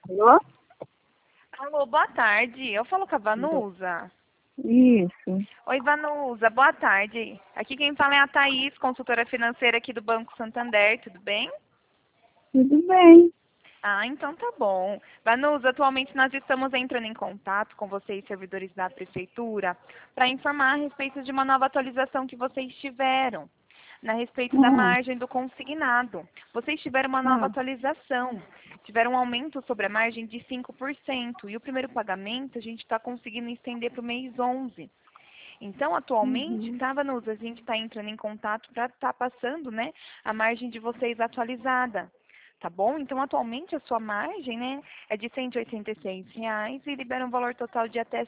Alô? Alô, boa tarde. Eu falo com a Vanusa. Isso. Oi, Vanusa, boa tarde. Aqui quem fala é a Thaís, consultora financeira aqui do Banco Santander, tudo bem? Tudo bem. Ah, então tá bom. Vanusa, atualmente nós estamos entrando em contato com vocês, servidores da Prefeitura, para informar a respeito de uma nova atualização que vocês tiveram, a respeito da Ah, margem do consignado. Vocês tiveram uma nova ah, atualização, tiveram um aumento sobre a margem de 5% e o primeiro pagamento a gente está conseguindo estender para o mês 11. Então, atualmente, uhum. tá, Vanusa, a gente está entrando em contato para estar passando, né, a margem de vocês atualizada. Tá bom? Então, atualmente, a sua margem, né, é de R$ 186 e libera um valor total de até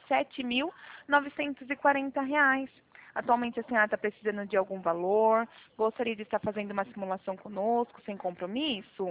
R$ 7.940. Atualmente, a senhora está precisando de algum valor? Gostaria de estar fazendo uma simulação conosco, sem compromisso?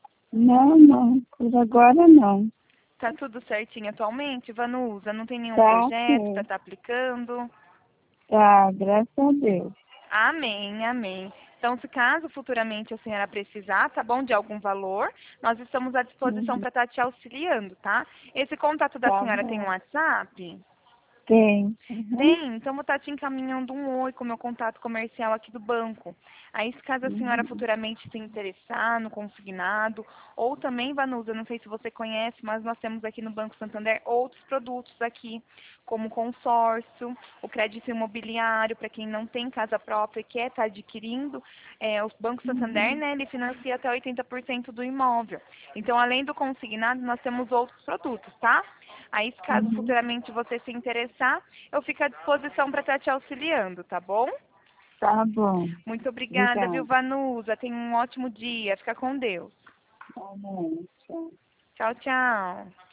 Não. Por agora não. Tá tudo certinho atualmente, Vanusa? Não tem nenhum Tá, projeto para sim. estar aplicando? Tá, graças a Deus. Amém, amém. Então, se caso futuramente a senhora precisar, tá bom, de algum valor, nós estamos à disposição Uhum. para estar te auxiliando, tá? Esse contato da Tá senhora tem um bom. WhatsApp? Tem. Uhum. Tem, então vou estar te encaminhando um oi com o meu contato comercial aqui do banco. Aí, se caso a senhora Uhum. futuramente se interessar no consignado, ou também, Vanusa, não sei se você conhece, mas nós temos aqui no Banco Santander outros produtos aqui, como consórcio, o crédito imobiliário, para quem não tem casa própria e quer estar adquirindo, o Banco Santander, Uhum. né, ele financia até 80% do imóvel. Então, além do consignado, nós temos outros produtos, tá? Aí, se caso Uhum. futuramente você se interessar, eu fico à disposição para estar te auxiliando, tá bom? Tá bom. Muito obrigada, viu, Obrigada. Vanusa? Tenha um ótimo dia. Fica com Deus. Tá bom. Tchau. Tchau, tchau.